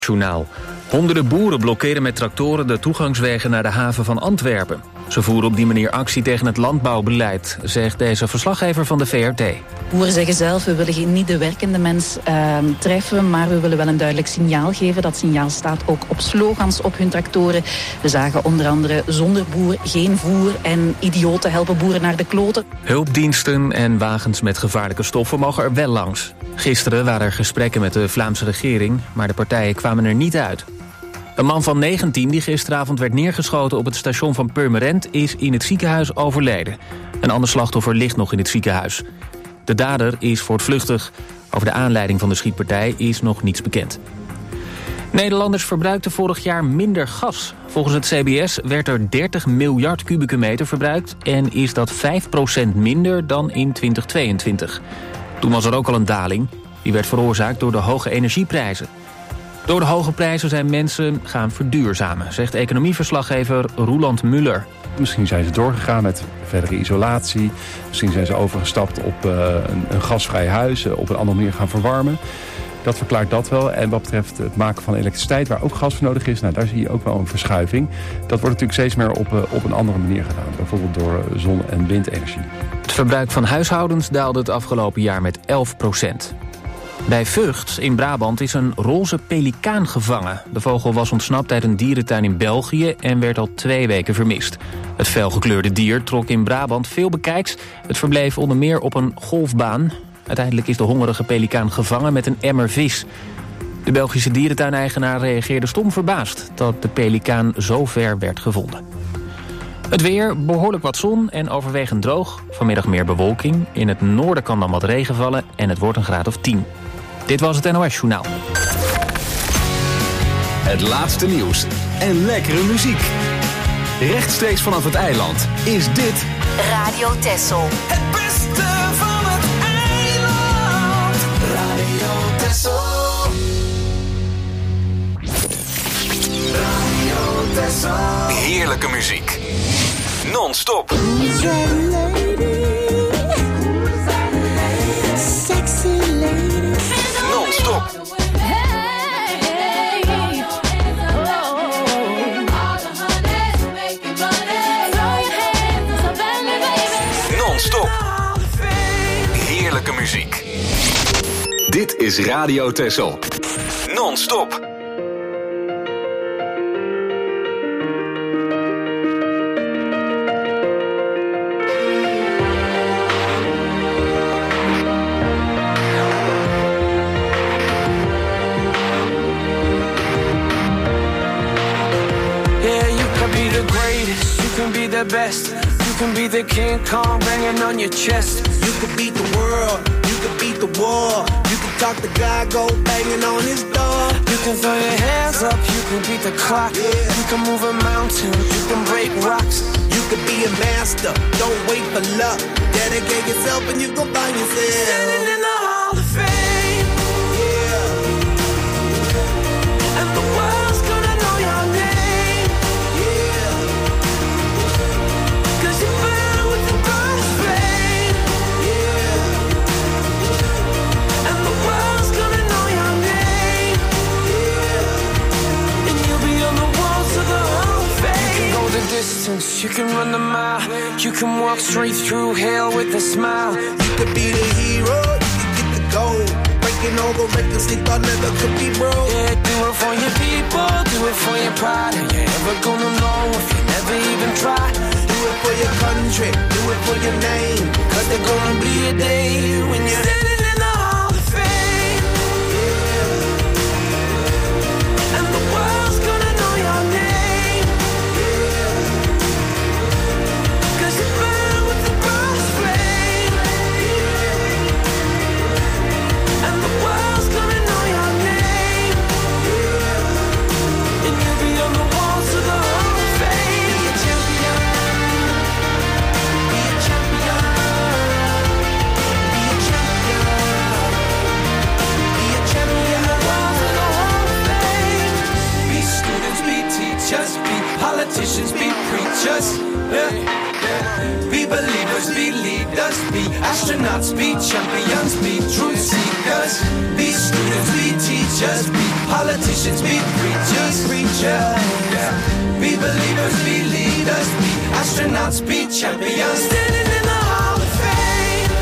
Journaal. Honderden boeren blokkeren met tractoren de toegangswegen naar de haven van Antwerpen. Ze voeren op die manier actie tegen het landbouwbeleid, zegt deze verslaggever van de VRT. Boeren zeggen zelf, we willen niet de werkende mens treffen, maar we willen wel een duidelijk signaal geven. Dat signaal staat ook op slogans op hun tractoren. We zagen onder andere zonder boer geen voer en idioten helpen boeren naar de kloten. Hulpdiensten en wagens met gevaarlijke stoffen mogen er wel langs. Gisteren waren er gesprekken met de Vlaamse regering, maar de partijen kwamen er niet uit. Een man van 19 die gisteravond werd neergeschoten op het station van Purmerend is in het ziekenhuis overleden. Een ander slachtoffer ligt nog in het ziekenhuis. De dader is voortvluchtig. Over de aanleiding van de schietpartij is nog niets bekend. Nederlanders verbruikten vorig jaar minder gas. Volgens het CBS werd er 30 miljard kubieke meter verbruikt en is dat 5% minder dan in 2022. Toen was er ook al een daling. Die werd veroorzaakt door de hoge energieprijzen. Door de hoge prijzen zijn mensen gaan verduurzamen, zegt economieverslaggever Roeland Muller. Misschien zijn ze doorgegaan met verdere isolatie. Misschien zijn ze overgestapt op een gasvrij huis, op een andere manier gaan verwarmen. Dat verklaart dat wel. En wat betreft het maken van elektriciteit, waar ook gas voor nodig is, daar zie je ook wel een verschuiving. Dat wordt natuurlijk steeds meer op een andere manier gedaan. Bijvoorbeeld door zon- en windenergie. Het verbruik van huishoudens daalde het afgelopen jaar met 11%. Bij Vught in Brabant is een roze pelikaan gevangen. De vogel was ontsnapt uit een dierentuin in België en werd al 2 weken vermist. Het felgekleurde dier trok in Brabant veel bekijks. Het verbleef onder meer op een golfbaan. Uiteindelijk is de hongerige pelikaan gevangen met een emmer vis. De Belgische dierentuineigenaar reageerde stom verbaasd dat de pelikaan zo ver werd gevonden. Het weer, behoorlijk wat zon en overwegend droog. Vanmiddag meer bewolking. In het noorden kan dan wat regen vallen en het wordt een graad of 10. Dit was het NOS Journaal. Het laatste nieuws en lekkere muziek. Rechtstreeks vanaf het eiland is dit Radio Texel. Het beste van het eiland. Radio Texel. Radio Texel. heerlijke muziek. Non-stop. Non-stop. Non-stop. Heerlijke muziek. Dit is Radio Texel. Non-stop. The best. You can be the King Kong banging on your chest. You can beat the world, you can beat the war. You can talk the guy, go banging on his door. You can throw your hands up, you can beat the clock. Yeah. You can move a mountain, you can break rocks. You can be a master, don't wait for luck. Dedicate yourself and you can find yourself. Standing in the Hall of Fame. Yeah. And the world's gonna know your name. Distance, you can run the mile. You can walk straight through hell with a smile. You could be the hero, you can get the gold. Breaking all the records they thought never could be broke. Yeah, do it for your people, do it for your pride. Are you ever gonna know if you never even try? Do it for your country, do it for your name. Cause there's gonna be a day when you're standing in the Hall of Fame. Yeah. And the world's gonna know your name. Politicians be preachers. teach us. Be believers, be leaders, be astronauts, be champions, be truth seekers, be students, be teachers, be politicians, be preachers, be believers, be leaders, be astronauts, be champions, standing in the Hall of Fame.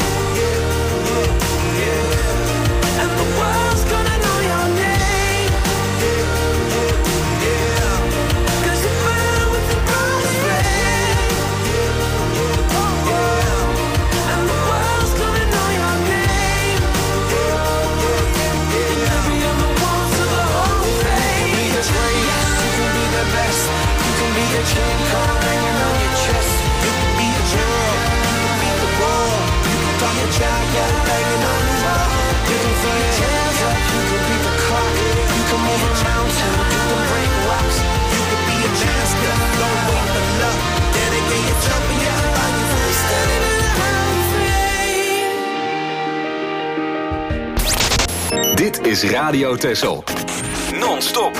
And the world's gonna know your name. Cause you burn with the brightest flame. And the world's gonna know your name. Every other walls of the Hall of Fame. You can be the greatest, you can be the best. You can be the chain card hanging on your chest. You can be the girl, you can be the wall. You can be a giant banging on the wall. You can throw your hands up, you can be the clock. You can move a mountain, you can break rocks. You can be a master, don't wait for luck. Dedicate your jump and your body for standing in the Hall of Fame. Dit is Radio Texel. Non-stop.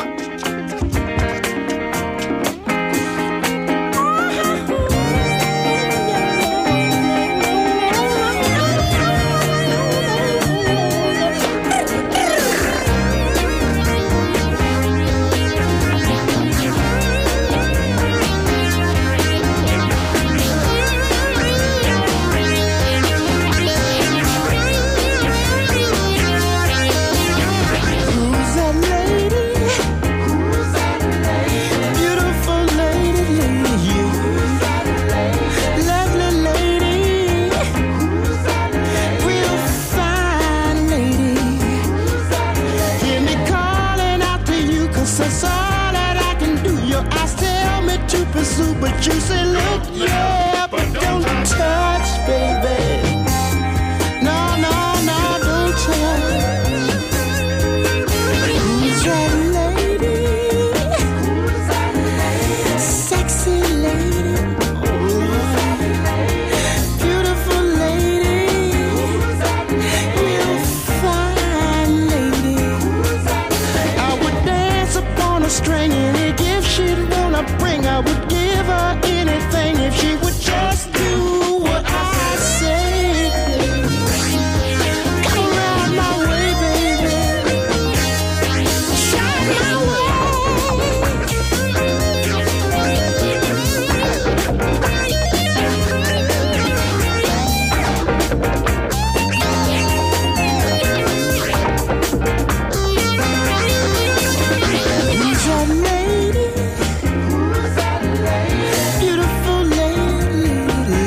But you say, look, yeah, but don't touch, baby. No, no, no, don't touch. Who's that lady? Who's that lady? Sexy lady. Beautiful lady. Real fine lady. I would dance upon a string, any gift she'd wanna bring, I would give her anything if she would just do what I say. Come around my way, baby. Shine my way. Who's that lady? Beautiful lady,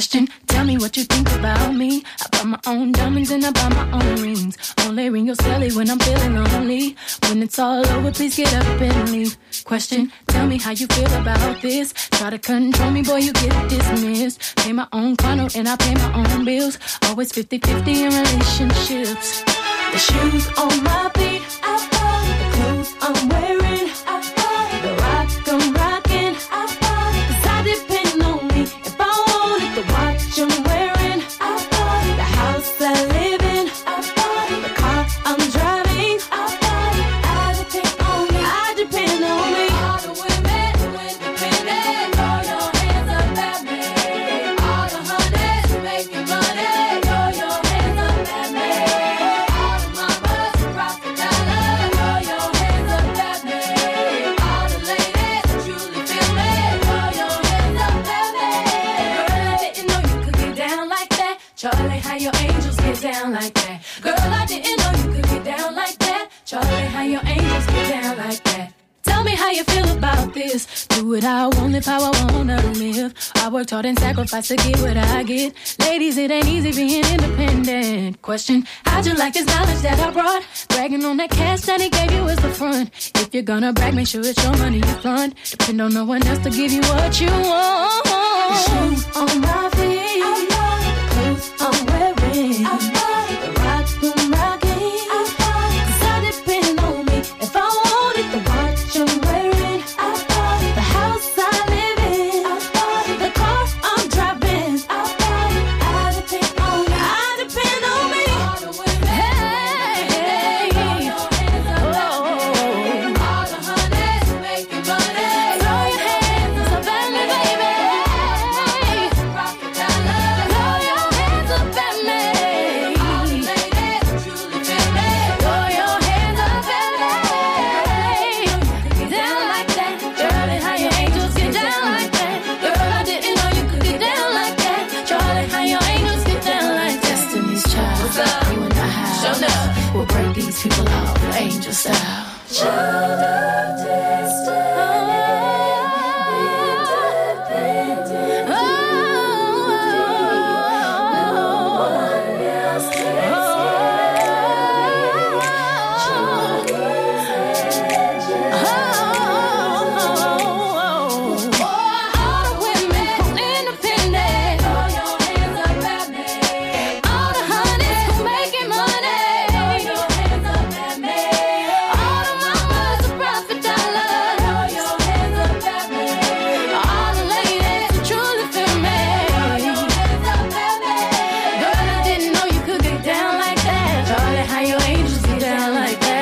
Question, tell me what you think about me. I buy my own diamonds and I buy my own rings. Only ring your celly when I'm feeling lonely. When it's all over, please get up and leave. Question, tell me how you feel about this. Try to control me, boy, you get dismissed. Pay my own condo and I pay my own bills. Always 50-50 in relationships. The shoes on my feet, I buy. The clothes I'm wearing, I buy. The rock I'm rocking, I buy. 'Cause I depend on me. If I wanted the watch I'm wearing, I buy. The house I live in, I buy. The car I'm driving, I buy. I depend on me. I depend on me. All the women who independent, throw your hands up at me. All the honeys who making money, throw your hands up at me. All the mamas who rock the dollar, throw your hands up at me. All the ladies who truly feel me, throw your hands up at me. Girl, I didn't know you could get down like that. Charlie, how your angels get down like that. Girl, I didn't know you could get down like that. Charlie, how your angels get down like that. Tell me how you feel about this. Do what I want, live how I wanna live. I worked hard and sacrificed to get what I get. Ladies, it ain't easy being independent. Question, how'd you like this knowledge that I brought? Bragging on that cash that he gave you is the front. If you're gonna brag, make sure it's your money you fund. Depend on no one else to give you what you want. The shoes on my feet, I buy. The clothes I'm wearing, I buy. The rock I'm rocking, I buy. 'Cause I depend on me. If I wanted the watch I'm wearing, I buy. The house I live in, I buy. The car I'm driving, I buy. I depend on me. I depend on me. All the women, hey, throw your hands up at me. All the honeys who making money, throw your hands up at me, baby. Rock the dollar, throw your hands up at me. All the ladies who truly feel me, throw your hands up at me. Get down like that, Charlie, how your angels get down like that. Girl, I didn't know you could get down like that. Charlie, how your angels get down like that. Destiny's Child, what's up? You and I have shown up. We'll break these people out, angel style. Child of destiny, independent. No one else can all the women independent, throw your hands up at me. All the honeys who making money, throw your hands up at me. All the mamas who profit dollar, throw your hands up at me. All the ladies who truly feel me, throw your hands up at me. Girl, I didn't know you could get down like that. Charlie, how your angels get down like that.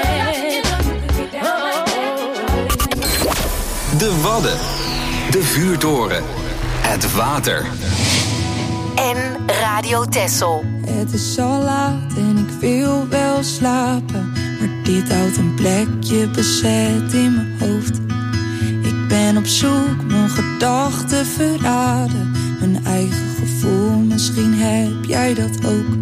De Wadden. De Vuurtoren. Het water. En Radio Texel. Het is al laat en ik wil wel slapen, maar dit houdt een plekje bezet in mijn hoofd. Ik ben op zoek, mijn gedachten verraden, mijn eigen gevoel, misschien heb jij dat ook.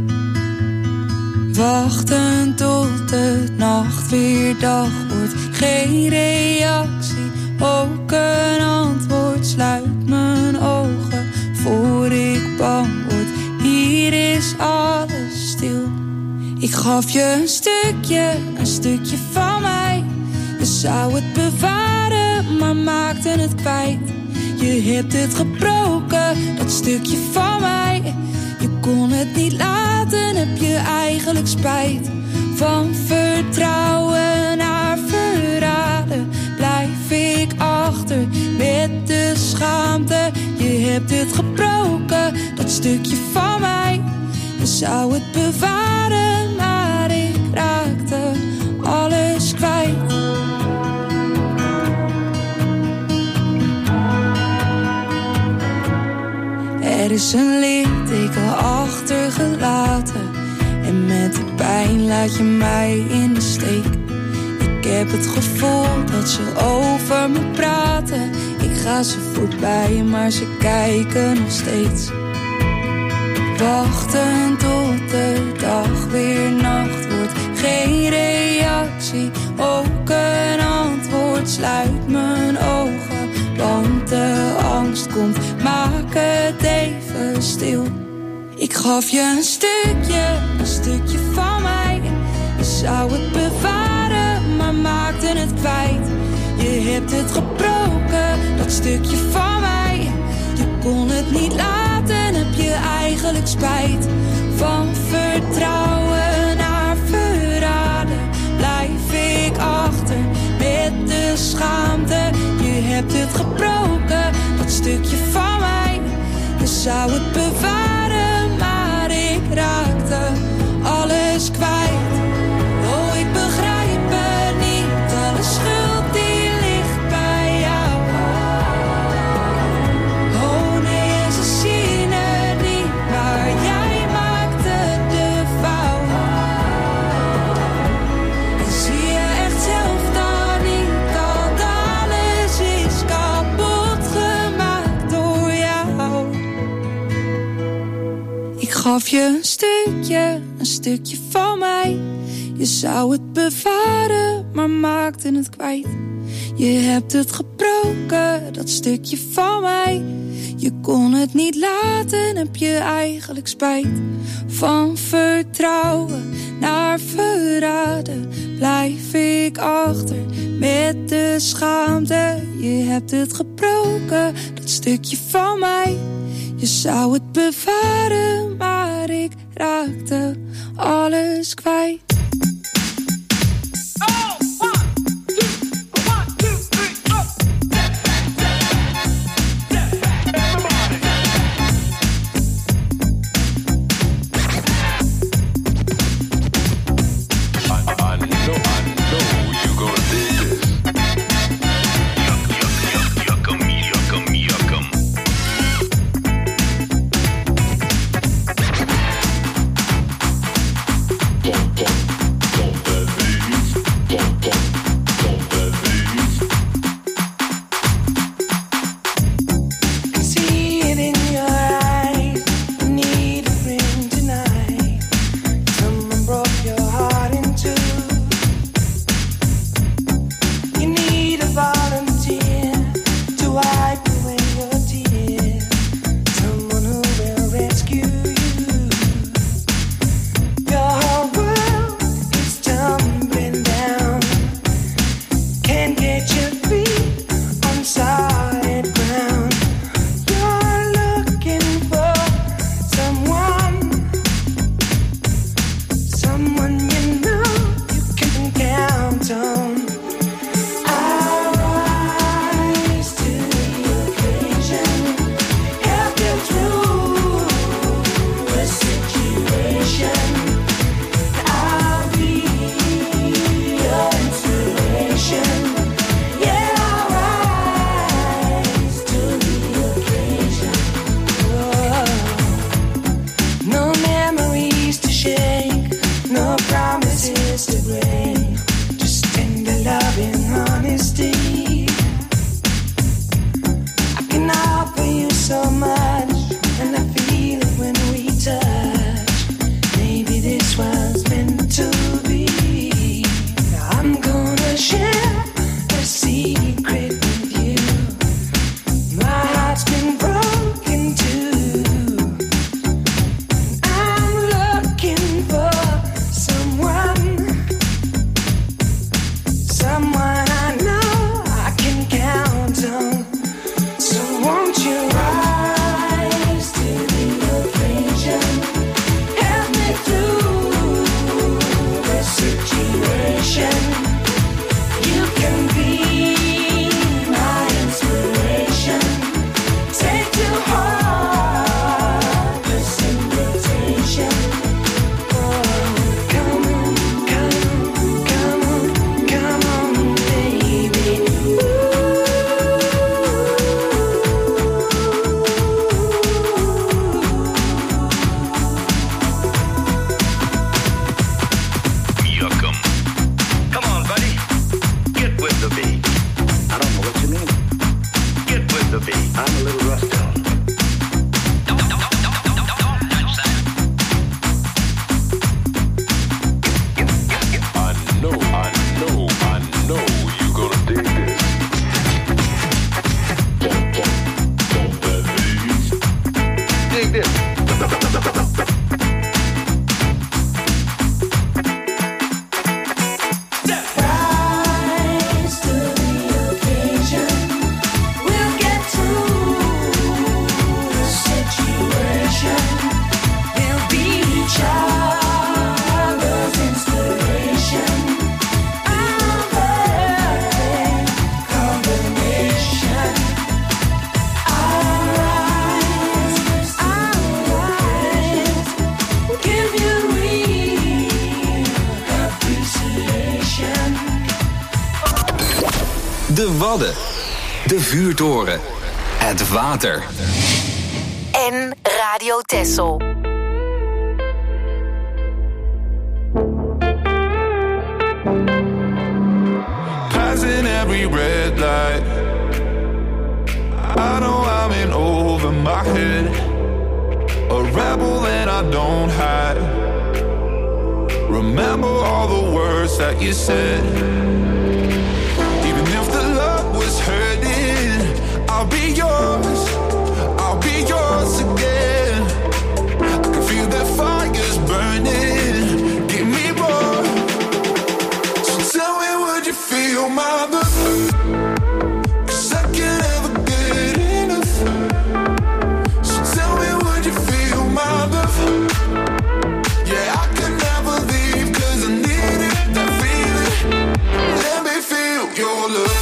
Wachten tot de nacht weer dag wordt, geen reactie, ook een antwoord. Sluit mijn ogen voor ik bang word, hier is alles stil. Ik gaf je een stukje van mij. Je zou het bewaren, maar maakte het kwijt. Je hebt het gebroken, dat stukje van mij. Je kon het niet laten, heb je eigenlijk spijt. Van vertrouwen naar verraden blijf ik achter met de schaamte. Je hebt het gebroken, dat stukje van mij. Je zou het bewaren, maar ik raakte alles kwijt. Er is een litteken achtergelaten en met de pijn laat je mij in de steek. Ik heb het gevoel dat ze over me praten. Ik ga ze voorbij, maar ze kijken nog steeds. Wachten tot de dag weer nacht wordt. Geen reactie, ook een antwoord. Sluit mijn ogen, want de angst komt. Maak het even even stil. Ik gaf je een stukje van mij. Je zou het bewaren, maar maakte het kwijt. Je hebt het gebroken, dat stukje van mij. Je kon het niet laten, heb je eigenlijk spijt. Van vertrouwen naar verraden blijf ik achter met de schaamte. Je hebt het gebroken, dat stukje van mij. Je zou het bewaren, maar ik raakte alles kwijt. Oh, ik begrijp het niet, alle schuld die ligt bij jou. Oh nee, ze zien het niet, maar jij maakte de fout. En zie je echt zelf dan niet dat alles is kapot gemaakt door jou. Ik gaf je een stukje van mij. Je zou het bewaren, maar maakte het kwijt. Je hebt het gebroken, dat stukje van mij. Je kon het niet laten, heb je eigenlijk spijt. Van vertrouwen naar verraden blijf ik achter met de schaamte. Je hebt het gebroken, dat stukje van mij. Je zou het bewaren, maar ik raakte alles kwijt. Won't you ride? Wadden. De vuurtoren. Het water. En Radio Texel. Passing every red light, I know I'm in over my head. A rebel that I don't hide. Remember all the words that you said. Even if the love was hurting, I'll be yours. I'll be yours again. I can feel that fire's burning. Give me more. So tell me, would you feel my love? 'Cause I can't ever get enough. So tell me, would you feel my love? Yeah, I can never leave 'cause I need it, that feeling. Let me feel your love.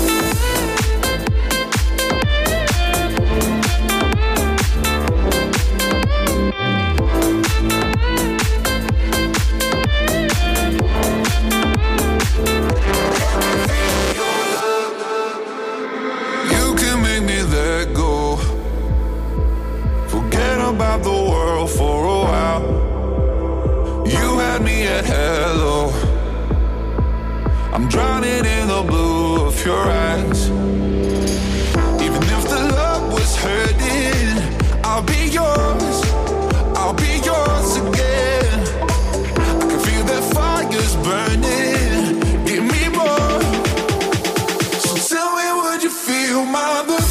About the world for a while. You had me at hello. I'm drowning in the blue of your eyes. Even if the love was hurting, I'll be yours. I'll be yours again. I can feel that fire's burning. Give me more. So tell me, would you feel my love?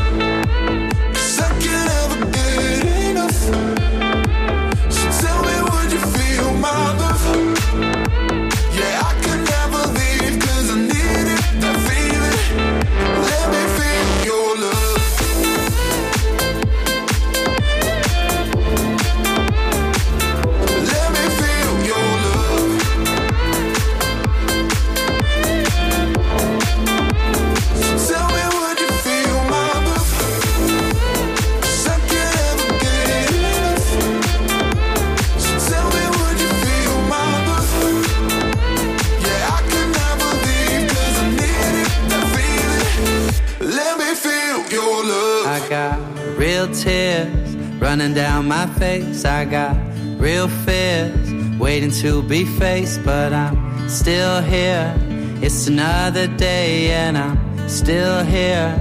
Tears running down my face. I got real fears waiting to be faced, but I'm still here. It's another day and I'm still here.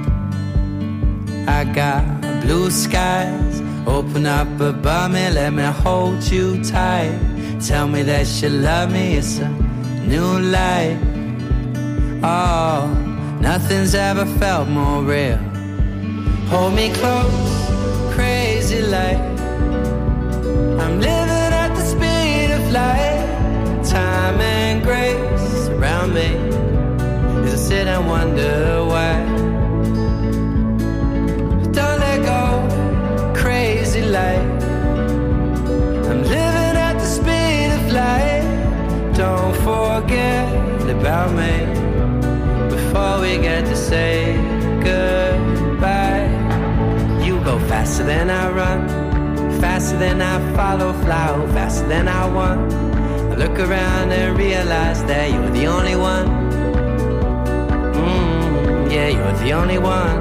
I got blue skies open up above me, let me hold you tight. Tell me that you love me, it's a new light. Oh, nothing's ever felt more real. Hold me close, crazy light. I'm living at the speed of light. Time and grace around me as I sit and wonder why. Don't let go, crazy light. I'm living at the speed of light. Don't forget about me before we get to say goodbye. Go faster than I run, faster than I follow, fly faster than I want. I look around and realize that you're the only one. Yeah, you're the only one.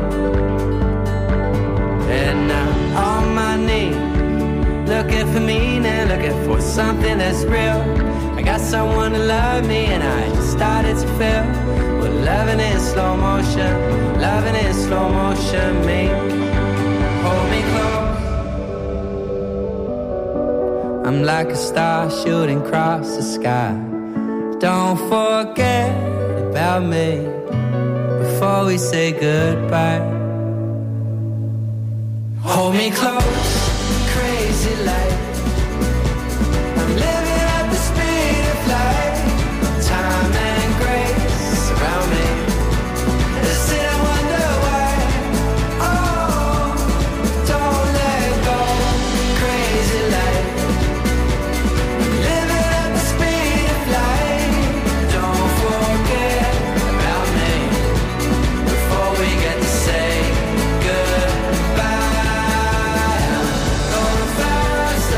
And now on my knees, looking for meaning, looking for something that's real. I got someone to love me and I just started to feel. Well, loving in slow motion, loving in slow motion, me. Hold me close. I'm like a star shooting across the sky. Don't forget about me before we say goodbye. Hold me close, crazy light. I'm living at the speed of light. Time and grace around me. Sit and wonder why. Oh, don't let go, crazy light. Living at the speed of light. Don't forget about me before we get to say goodbye. Going fast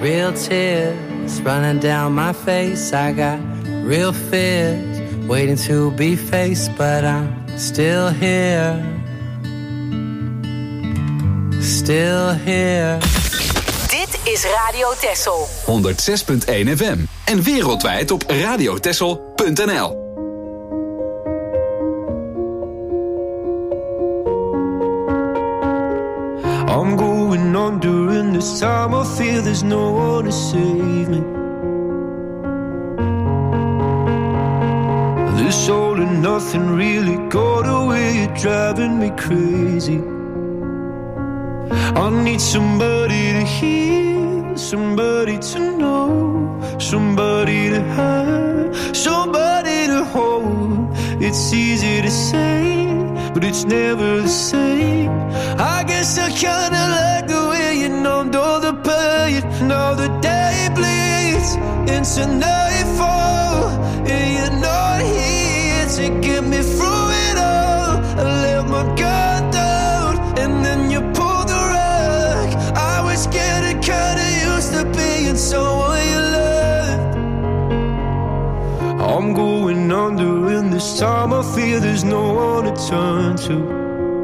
real tears running down my face. I got real fears waiting to be faced, but I'm still here. Still here. Dit is Radio Texel. 106.1 FM. En wereldwijd op radiotexel.nl. I'm going on during this time. I feel there's no one to save me. This all and nothing really got away. You're driving me crazy. I need somebody to hear, somebody to know, somebody to have, somebody to hold. It's easy to say, but it's never the same. I guess I kinda like the way you numbed all the pain. Now the day bleeds into nightfall, and you're not here to get me through it all. I let my guard down, and then you pulled the rug. I was getting kinda used to being someone you loved. I'm going under in this time. I fear there's no one to turn to.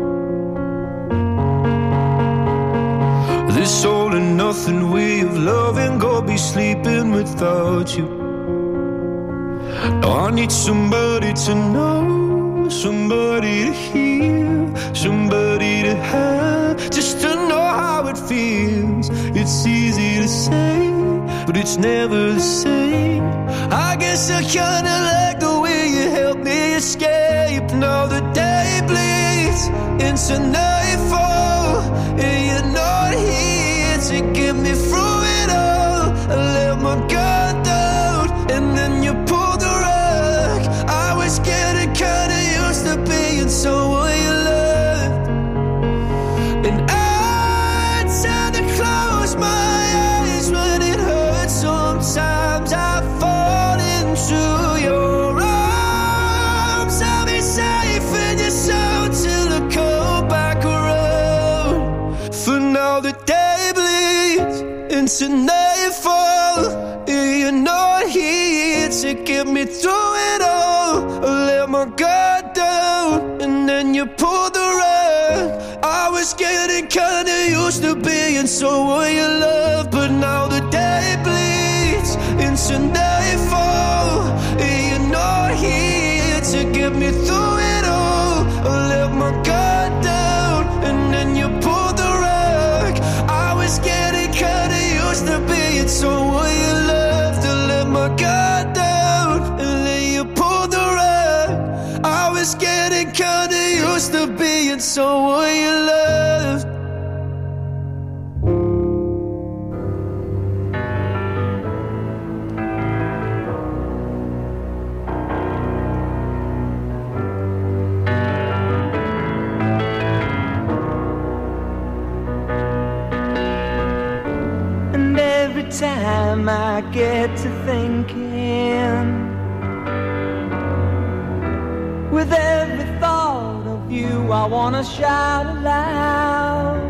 This all and nothing way of loving, go be sleeping without you. Now I need somebody to know, somebody to hear, somebody to have, just to know how it feels. It's easy to say, but it's never the same. I guess I kinda like the way you helped me escape. Now the day bleeds into nightfall, and you're not here to get me through it all. I let my guard down, and then you pulled the rug. I was getting kinda used to being someone you loved, and I tend to close my eyes when it hurts. Sometimes I fall into your arms. I'll be safe in your soul till I come back around. For now the day bleeds into nightfall, and you're not here to get me through it all. I let my guard down, and then you pulled the rug. I was getting kinda used to being someone you love, but now the day bleeds into nightfall, and you're not here to get me through it all. I let my guard down, and then you pulled the rug. I was getting kinda used to being someone you loved. To let my guard down, and then you pulled the rug. I was getting kinda used to being someone you loved. And every time I get to thinking, with every thought of you I wanna shout aloud.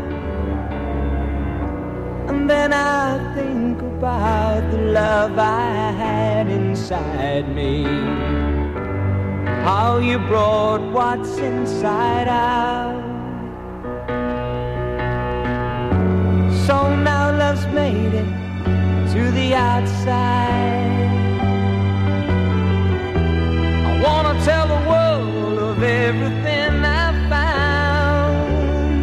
And then I think about the love I had inside me, how you brought what's inside out. So now love's made it to the outside. I wanna tell the world of everything I found.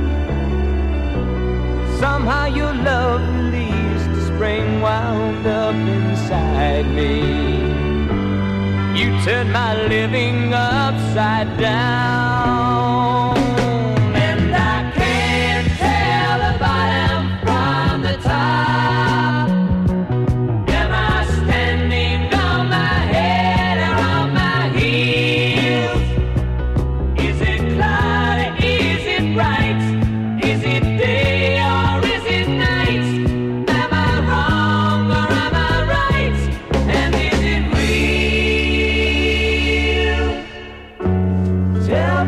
Somehow your love released the spring wound up inside me. You turned my living upside down. And I can't tell the bottom from the top. Am I standing on my head or on my heels? Is it cloudy? Is it bright? Is it day or is it night? Am I wrong or am I right? And is it real? Tell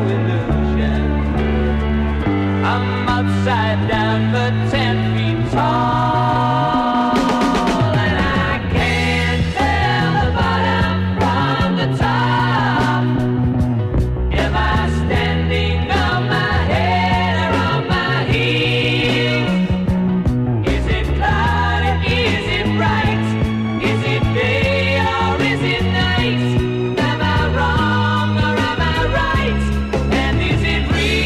illusion. I'm upside down but 10 feet tall, and I can't tell the bottom from the top. Am I standing on my head or on my heels? Is it cloudy? Is it bright? Is it day or is it night? Am I wrong or am I right? And is it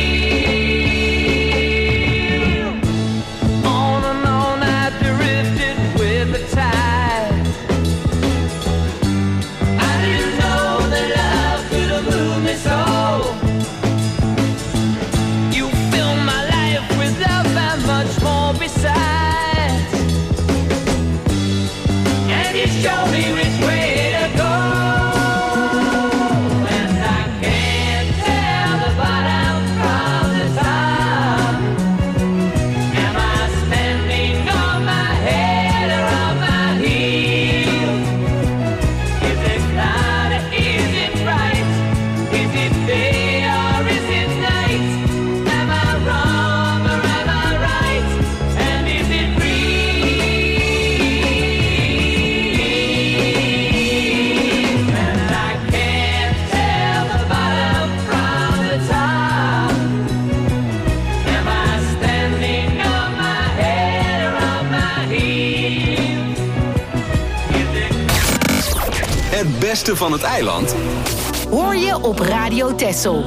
real? On and on I drifted with the tide. I didn't know that love could have moved me so. You fill my life with love and much more besides, and you show me which way to go. And I can't tell the bottom from the top. Am I standing on my head or on my heels? Is it cloudy? Is it bright? Is it day or is it night? Am I wrong or am I right? And is it real? And I can't tell the bottom from the top. Am I standing on my head or on my heels? Het beste van het eiland Hoor je op Radio Texel.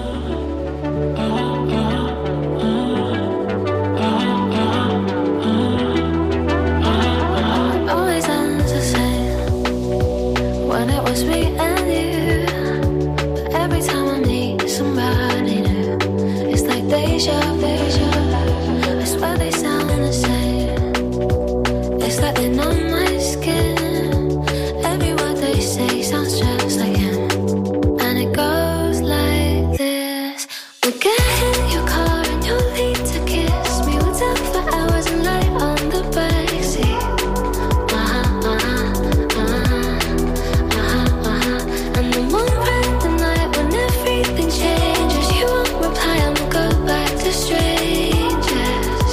Always ends the same when it was me and you. But every time I meet somebody new, it's like deja vu. I swear they sound the same. It's like they know my skin. Every word they say sounds just like him. And it goes like this. We'll get in your car and you'll need to kiss me. We'll talk for hours and lie on the backseat. And then one random night when everything changes, you won't reply and we'll go back to strangers.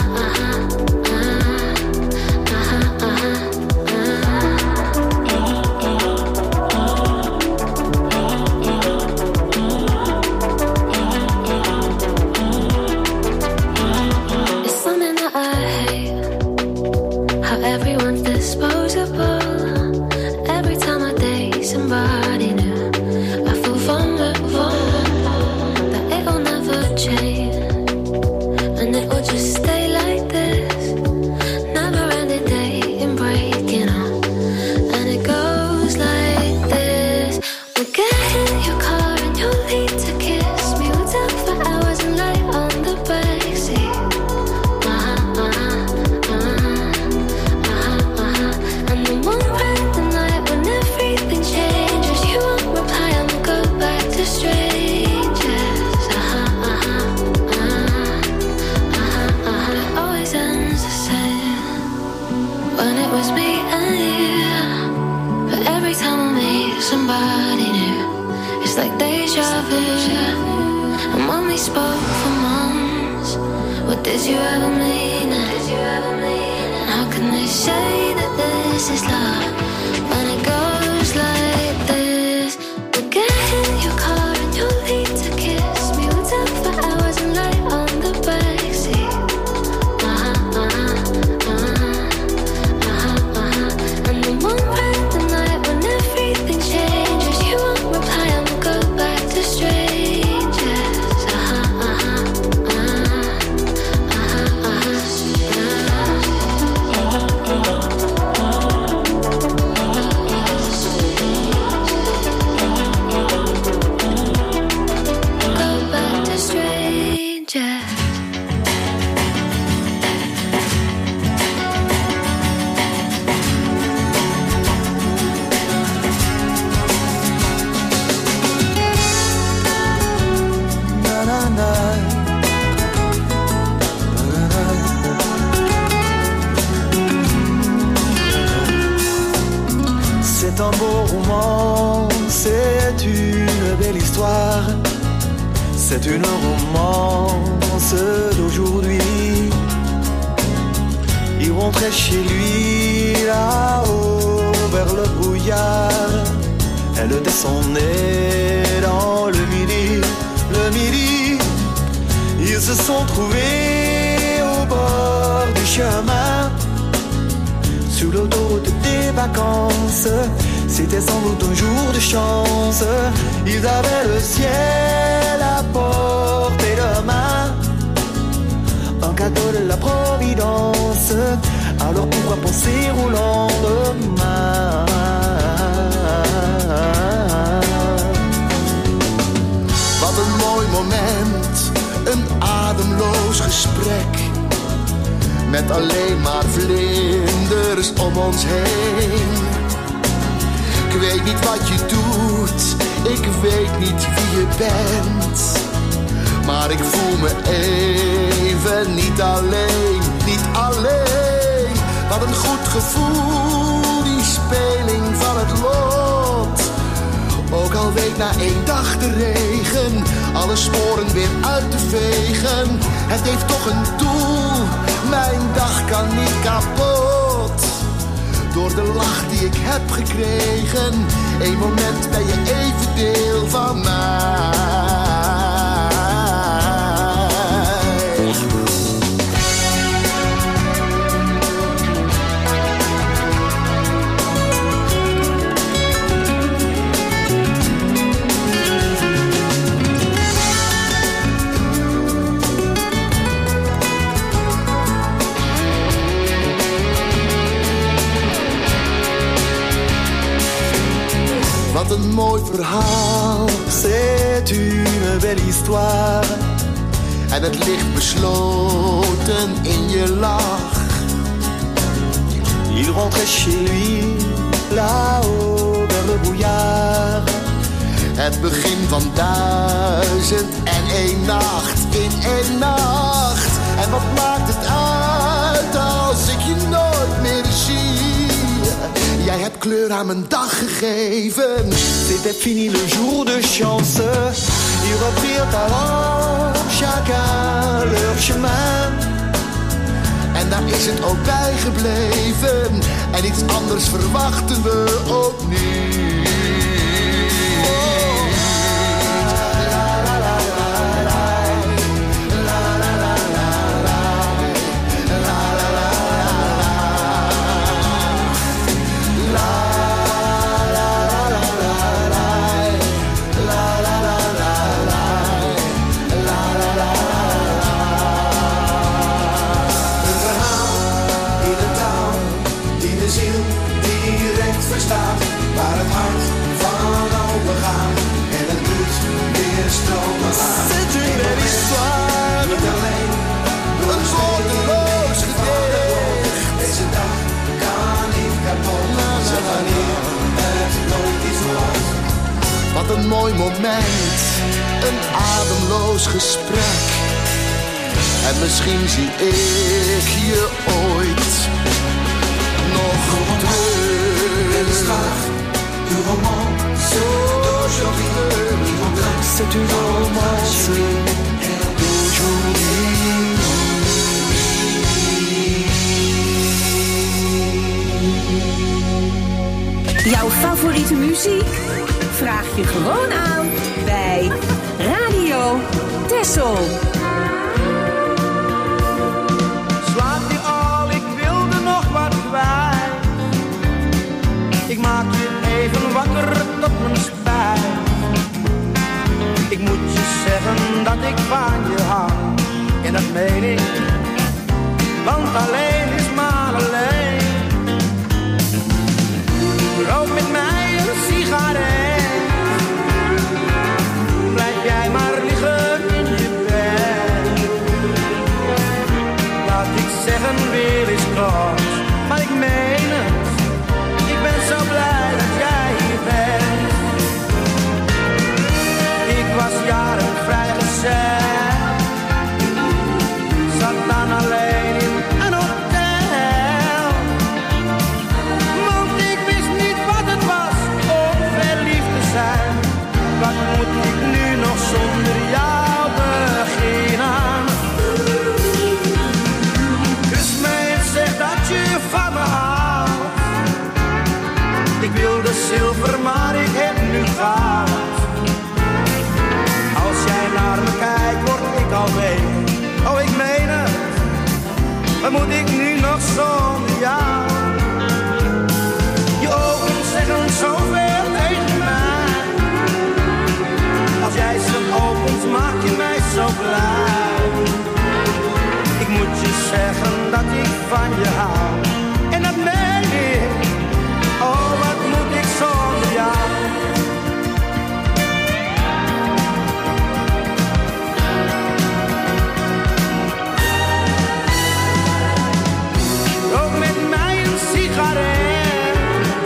It's something that I hate, how everyone's disposable. Every time I date somebody new, I feel vulnerable, that it'll never change, and it will just stay like this. Never ending dating, breaking up, and it goes like this. We'll get in your car and you'll need to kiss me. We'll talk for hours and lie on the backseat. And then one random night when everything changes, you won't reply and we'll go back to strangers. It always ends the same when it was me and you. But every time I meet somebody new, it's like deja vu. And when we spoke for months, what did you ever mean? And how can they say that this is love when it goes like this? We'll get in your car and you'll need to kiss me. We'll talk for hours and lie on the backseat. And then one random night when everything changes, you won't reply and we'll go back to strangers. C'est un beau roman, c'est une belle histoire. C'est une romance d'aujourd'hui. Il rentrait chez lui là-haut vers le brouillard. Elle descendait dans le midi, le midi. Ils se sont trouvés au bord du chemin, sur l'autoroute des vacances. C'était sans doute un jour de chance. Ils avaient le ciel à portée de main, un cadeau de la Providence. Alors pourquoi penser au lendemain? Wat een mooi moment, een ademloos gesprek, met alleen maar vlinders om ons heen. Ik weet niet wat je doet, ik weet niet wie je bent, maar ik voel me even niet alleen, niet alleen. Wat een goed gevoel, die speling van het lot. Ook al week na 1 dag de regen alle sporen weer uit te vegen. Het heeft toch een doel, mijn dag kan niet kapot. Door de lach die ik heb gekregen, 1 moment ben je even deel van mij. Wat een mooi verhaal, c'est une belle histoire. En het ligt besloten in je lach. Il rentrait chez lui, là-haut vers le brouillard. Het begin van 1001 nacht in 1 nacht. En wat maakt het uit als ik je nooit meer zie? Jij hebt kleur aan mijn dag gegeven. C'était fini le jour de chance. Ils reprirent alors chacun leur chemin. En daar is het ook bij gebleven. En iets anders verwachten we ook niet. C'est une belle histoire, niet alleen door een woordeloos gedicht. Deze dag kan niet kapot, zeg wanneer het nooit iets wordt. Wat een mooi moment, een ademloos gesprek. En misschien zie ik je ooit nog terug. Du romance d'aujourd'hui, c'est une romance d'aujourd'hui. Jouw favoriete muziek? Vraag je gewoon aan bij Radio Texel. Slaap je al, ik wilde nog wat kwijt. Ik maak je even wakker tot mijn spijt. Ik moet je zeggen dat ik van je hou. En dat meen ik, want alleen is maar alleen. Rook met mij een sigaret. Blijf jij maar liggen in je bed. Laat ik zeggen weer eens kort, maar ik meen het. Ik ben zo blij dat jij hier bent. Ik was jaren vrijgezel, zat dan alleen in een hotel. blij. Ik moet je zeggen dat ik van je hou. En dat meen ik. Oh, wat moet ik zonder jou? Rook met mij een sigaret.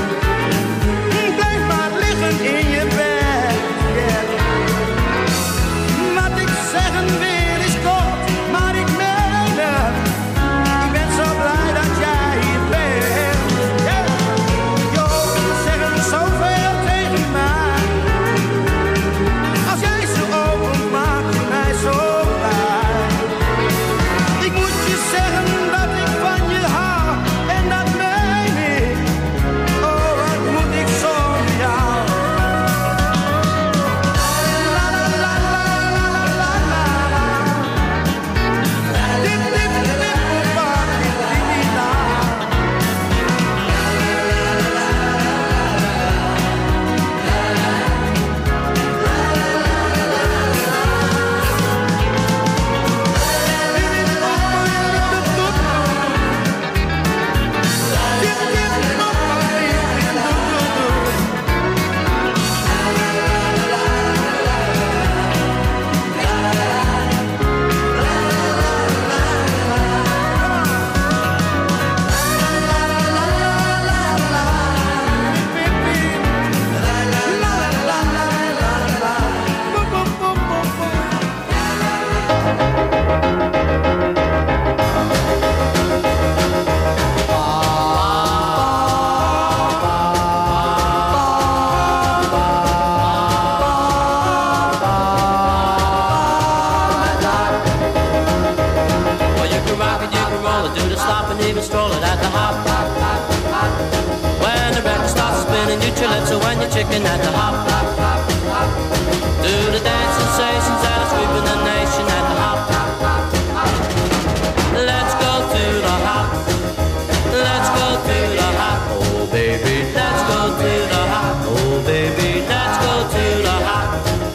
Blijf maar liggen in je bed. Yeah. Wat ik zeggen wil is kort, maar ik meen het. Ik ben zo blij dat jij hier bent. Yeah. Je ogen zeggen zoveel tegen mij. Als jij ze opent, maak je mij zo blij. Ik moet je zeggen dat ik van je hou. En dat meen ik. Oh, wat moet ik zonder jou? La la la la la la la la. Dip dip dip pa dip dip la. Well, you can rock it, you can roll it, do the slop and even stroll it at the hop. When the record starts spinning, you chill it, so when you're chicken at the hop. Do the dance sensations that are sweeping the nation at the hop. Let's go to the hop. Let's go to the hop. Oh baby, let's go to the hop. Oh baby, let's go to the hop.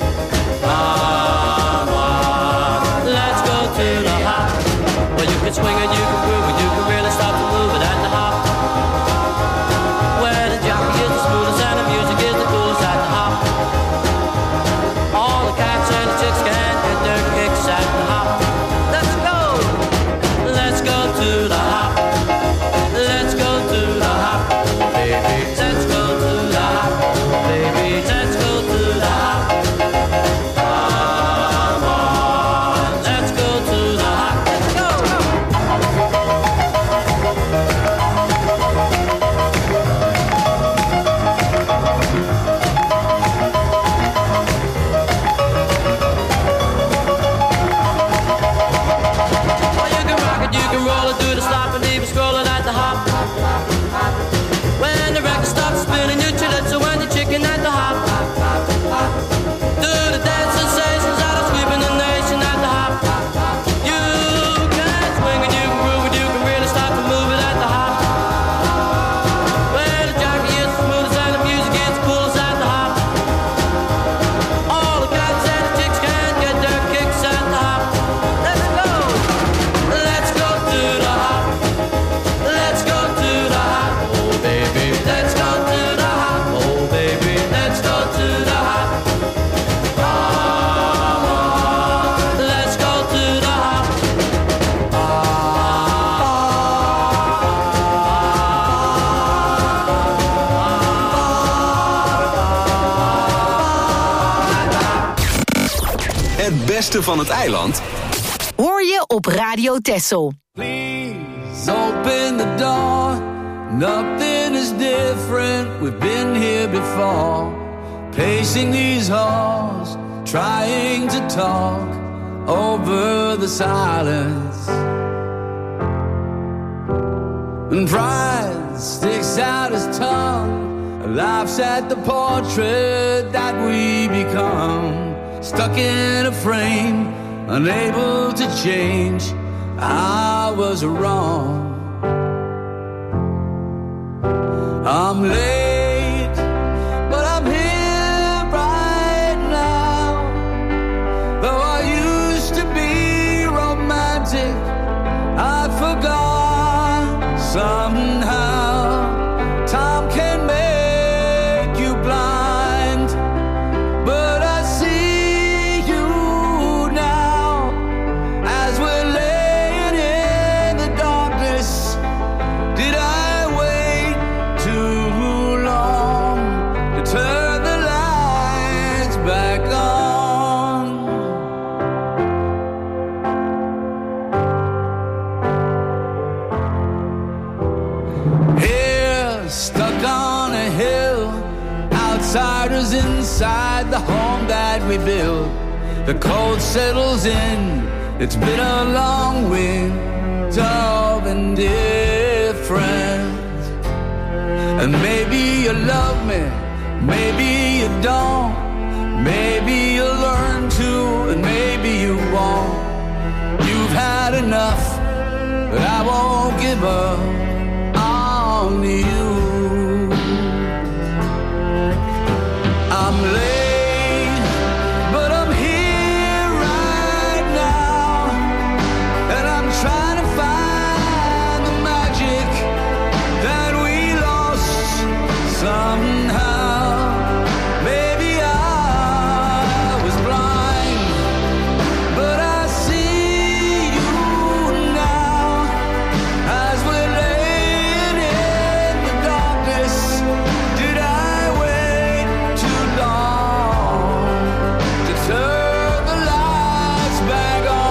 Come on, let's go to the hop. Well, you can swing it, you can groove it, you can really start to move it at the hop. Where the jockey is the smoothest and the music is the coolest at the hop. All the cats and the chicks can get their kicks at the hop. Let's go to the hop. Let's go to the hop, baby. Let's go to the hop, baby. Let's go to the hop. Come on, let's go to the hop. Let's go. Well, you can rock it, you can roll it, do the slop and even scroll it at the hop. When the record starts spinning, you chill it, so when you're chicken at the hop. Do the dance sensations that are sweeping the nation at the hop. You can swing it, you can groove it, you can really start to move it at the hop. Where the jockey is the smoothest and the music is the coolest at the hop. All the cats and the chicks can get their kicks at the hop. Let's go to the hop. Let's go to the hop. Oh baby, let's go to the hop. Oh baby, let's go to the hop. Come on, let's go to the hop. Het beste van het eiland Hoor je op Radio Texel. Please open the door. Nothing is different. We've been here before. Pacing these halls, trying to talk over the silence. And pride sticks out his tongue, laughs at the portrait that we become. Stuck in a frame, unable to change. I was wrong. I'm late, but I'm here right now. Though I used inside the home that we built. The cold settles in. It's been a long winter of indifference. And maybe you love me, maybe you don't. Maybe you'll learn to, and maybe you won't. You've had enough, but I won't give up on you. I'm late, but I'm here right now, and I'm trying to find the magic that we lost somehow. Maybe I was blind, but I see you now as we're laying in the darkness. Did I wait too long to turn the lights back on?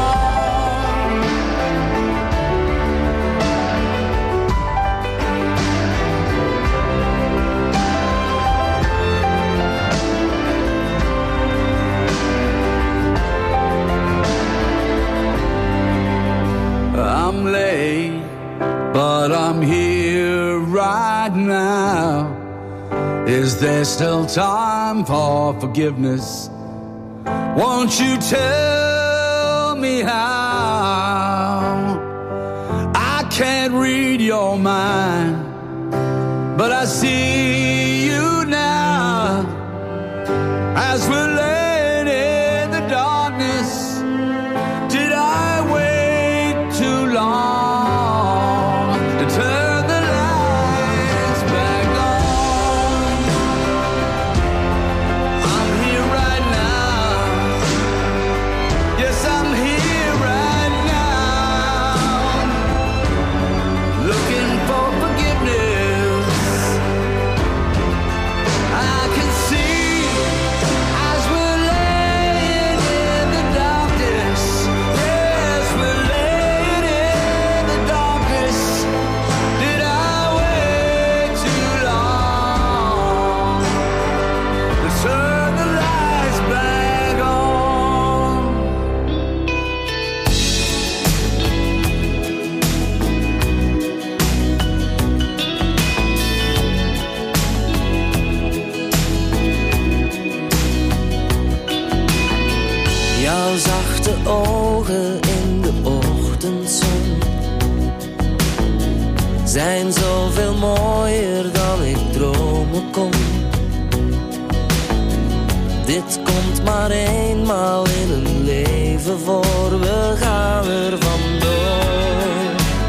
I'm late, but I'm here right now. Is there still time for forgiveness? Won't you tell me how? I can't read your mind, but I see you now as we're laying in the darkness. Did I wait too long to turn the lights back on? I'm here right now. Yes, I'm here right now. Looking for forgiveness. I can see as we're laying in the darkness. Yes, we're laying in the darkness. Did I wait too long to turn the lights back on? Jouw zachte ogen in de ochtendzon zijn zoveel mooier dan ik dromen kon. Dit komt maar eenmaal in een leven voor, we gaan er vandoor.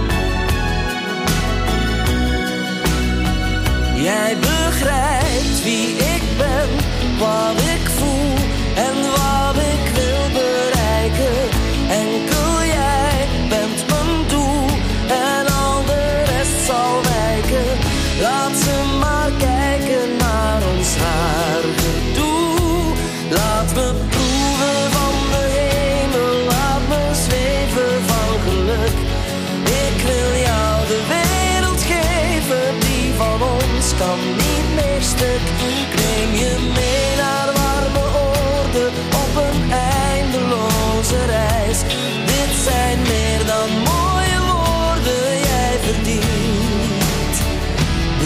Jij begrijpt wie ik ben, wat ik voel en wat ik wil bereiken. Enkel jij bent mijn doel en al de rest zal wijken. Laat ze maar kijken naar ons haar gedoe. Laat me proeven van de hemel, laat me zweven van geluk. Ik wil jou de wereld geven, die van ons kan niet meer stuk. Ik neem je mee naar warme oorden op een eindeloze reis. Dit zijn meer dan mooie woorden, jij verdient de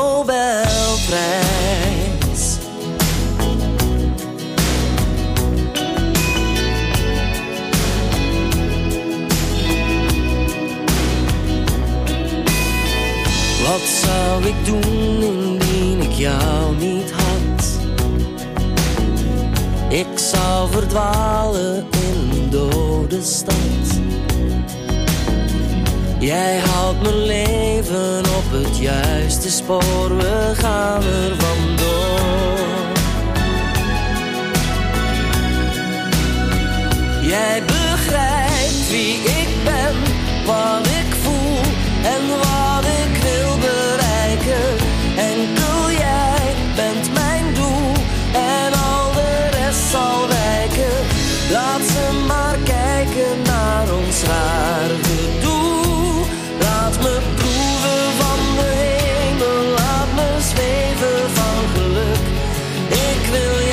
Nobelprijs. Wat zou ik doen indien ik jou niet had? Ik zou verdwalen in een dode stad. Jij houdt mijn leven op het juiste spoor, we gaan er vandoor. Jij begrijpt wie ik ben, wat ik voel en wat ik wil bereiken. Enkel jij bent mijn doel en al de rest zal wijken. Laat ze maar kijken naar ons raar gedoe. Laat me proeven van de hemel, laat me zweven van geluk. Ik wil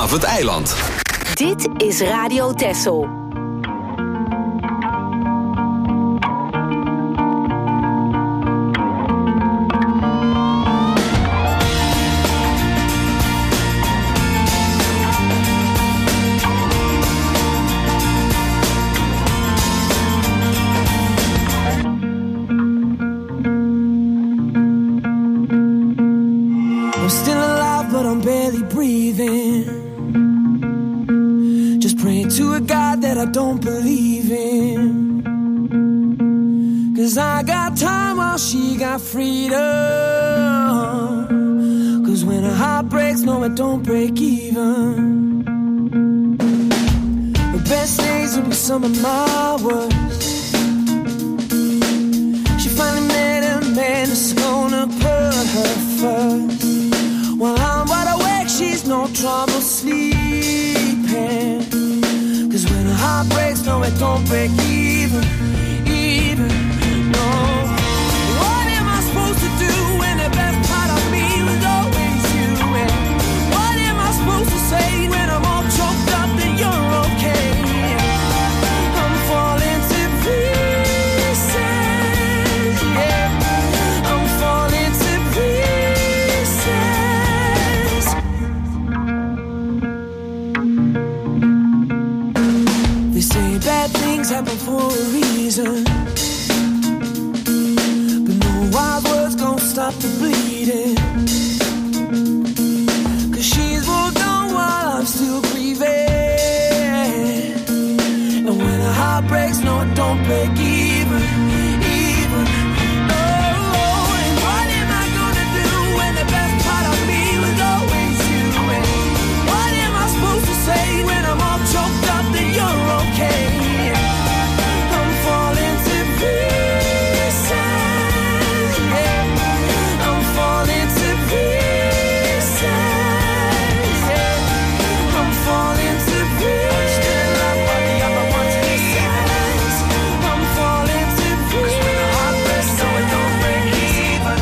vanaf het eiland. Dit is Radio Texel. I don't believe in, 'cause I got time while she got freedom. 'Cause when a heart breaks, no it don't break even. The best days will be some of my worst. She finally met a man that's gonna put her first. While I'm wide awake, she's no trouble sleeping. When a heart breaks, no, it don't break even, no. What am I supposed to do when the best part of me was always you? And what am I supposed to say when I'm all choked up that you're okay? I'm falling to pieces, yeah. I'm falling to pieces. They say bad things happen for a reason, but no wild words gon' stop the bleeding. 'Cause she's moved on while I'm still grieving. And when a heart breaks, no it don't break even, no. And what am I gonna do when the best part of me was always you? And what am I supposed to say when I'm all choked up that you're okay? I'm falling to pieces, yeah. I'm falling to pieces, yeah. I'm falling to pieces. Still love what the other one's pieces. I'm falling to pieces. 'Cause when the heart breaks, no it don't break even.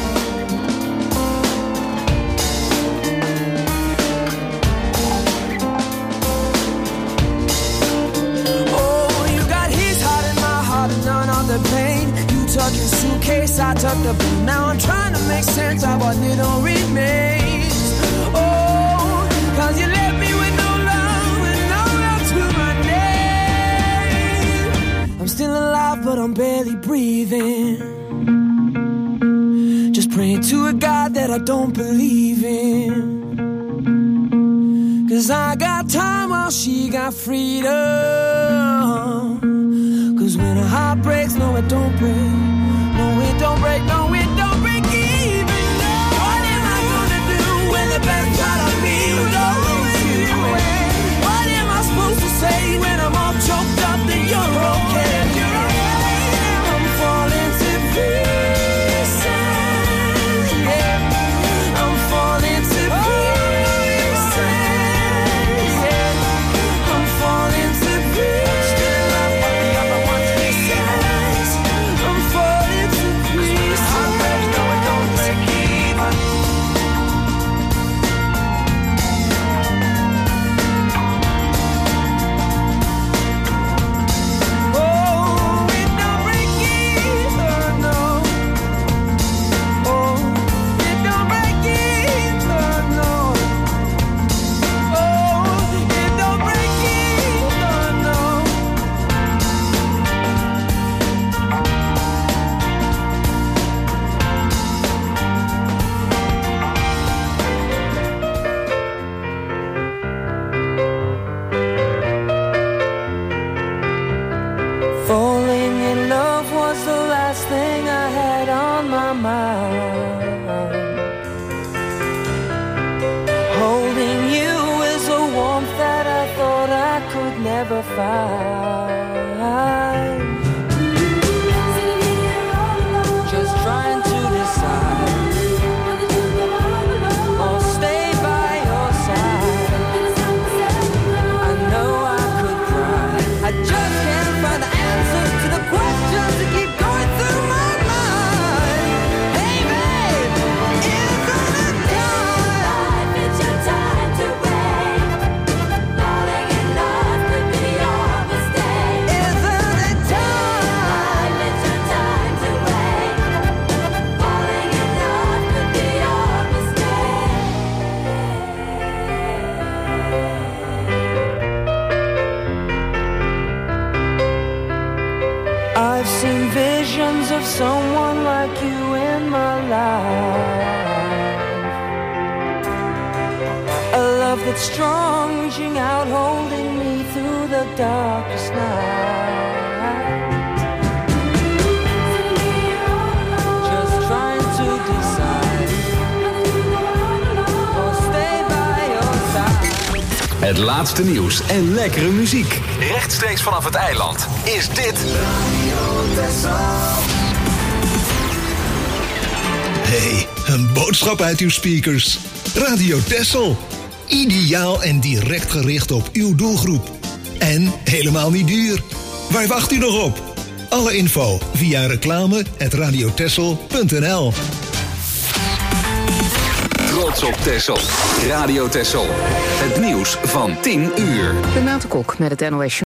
The pain, you tuck your suitcase, I tuck the blue. Now I'm trying to make sense of what little remains. Oh, 'cause you left me with no love and no love to my name. I'm still alive, but I'm barely breathing. Just praying to a God that I don't believe in. 'Cause I got time while she got freedom. 'Cause when a heart breaks, no it don't break, no it don't break, no it don't break even, no. What am I gonna do when the best part of me was always you? What am I supposed to say when I'm all choked up that you're okay? I'm falling to pieces, yeah. I'm falling to pieces, yeah. I'm falling to pieces. Still love what the other one's pieces. I'm falling to pieces. Heart breaks, no it don't break even. Oh, it don't break even, no. Oh, it don't break even, no. Oh, it don't break even, no. Falling in love was the last thing I had on my mind. Holding you is a warmth that I thought I could never find. Just trying to decide or stay by your side. I know I could cry, I just can't find the answers to the questions that keep going through my mind. Hey babe, isn't it time? It's your time to wake I've seen visions of someone like you in my life. A love that's strong, reaching out, holding me through the darkest night. Just trying to decide, or stay by your side. Het laatste nieuws en lekkere muziek. Rechtstreeks vanaf het eiland is dit Hey, een boodschap uit uw speakers. Radio Texel. Ideaal en direct gericht op uw doelgroep. En helemaal niet duur. Waar wacht u nog op? Alle info via reclame@radiotexel.nl. Trots op Texel. Radio Texel. Het nieuws van 10 uur. Renate Kok met het NOS.